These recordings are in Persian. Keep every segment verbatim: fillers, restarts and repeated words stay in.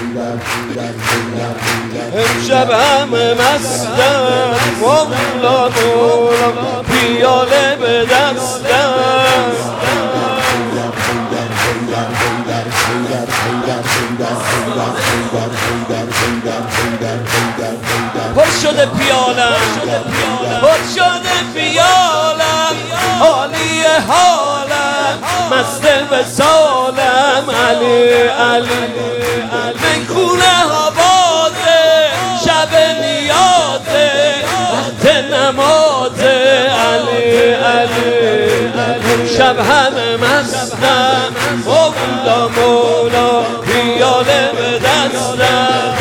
امشب همه مستم مولا مولا پیاله به دستم پر شده پیالم پر شده پیالم حالی حالم مست وصالم علی علی من خونه حوازه شب نیازه وقت نمازه علی علی شب همه مستم مولا مولا پیاله به دستم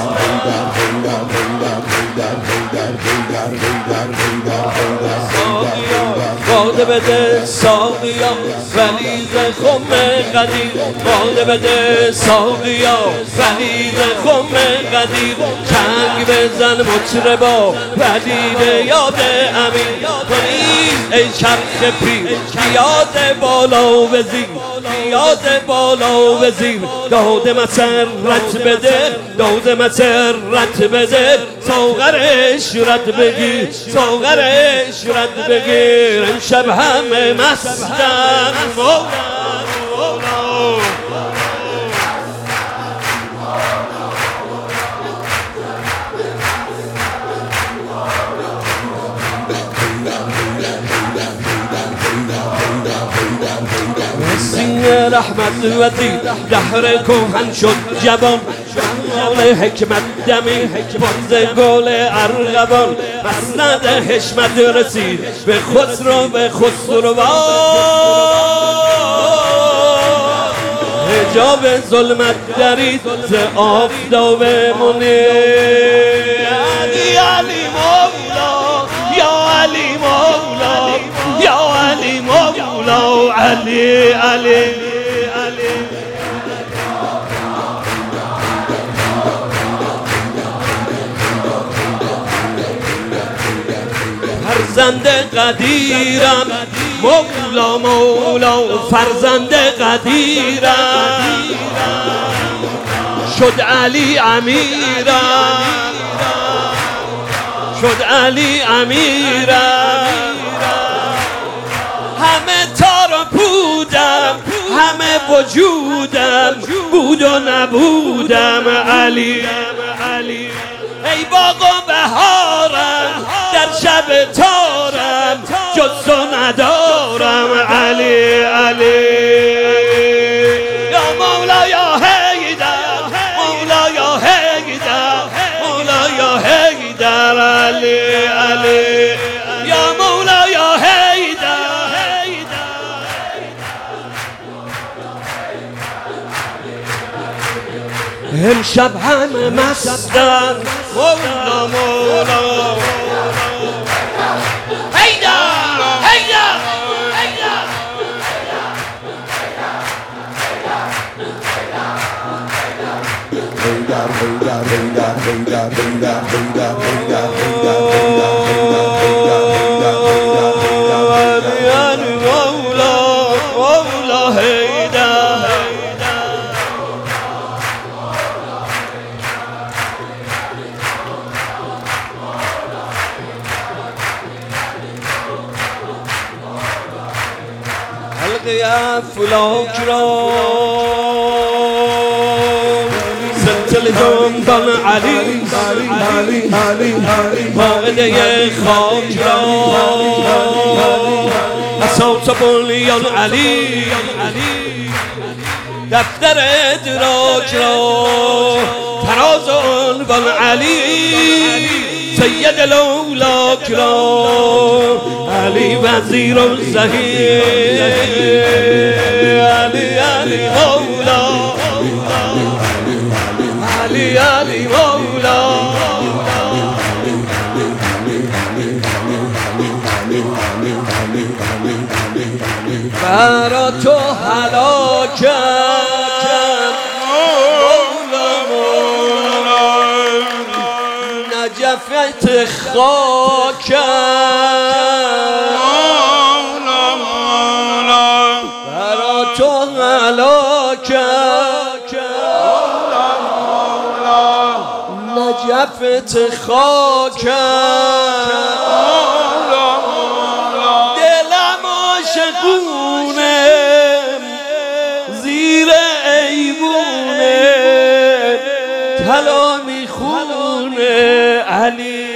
باده بده ساقیا ولیز خم قدیر باده بده ساقیا ولیز خم قدیر چنگ بزن مطربا ودید یاد امین کنید ای چرخ پیر بیاد بالا و زیر بیاد بالا و زیر داد مسرت بده داد مسرت بده ساغرش رد بگیر ساغرش رد بگیر امشب همه مستم سینه رحمت وزیر دهر کوهن شد جوان جوان حکمت دمی باز گل ارغوان مسند حشمت رسید به خسرو به خسروان حجاب ظلمت درید ز آفتاب منیر علی علی مولا یا علی مولا یا علی مولا علی علی فرزند قدیرم مولا مولا فرزند قدیرم شد علی امیرم شد علی امیرم همه تار و پودم همه وجودم بود و نبودم علی ای باغ و بهارم در شب تارم جز تو ندارم علی علی یا مولا یا حیدر مولا یا حیدر مولا یا حیدر علی علی یا مولا یا حیدر امشب همه مستم مولا مولا حلقه افلاک را سلسله جنبان علی ماعده خاک را اساس بنیان علی دفتر ادراک را تراز عنوان علی سید الاولاک را علی وزیر الزهیر علی علی مولا علی علی مولا برا تو هلاکم مولا مولا نجفت خاکم مولا مولا برا تو هلاکم مولا مولا کفت خاکم دلم عاشقونه زیر ایوونه طلا میخونه علی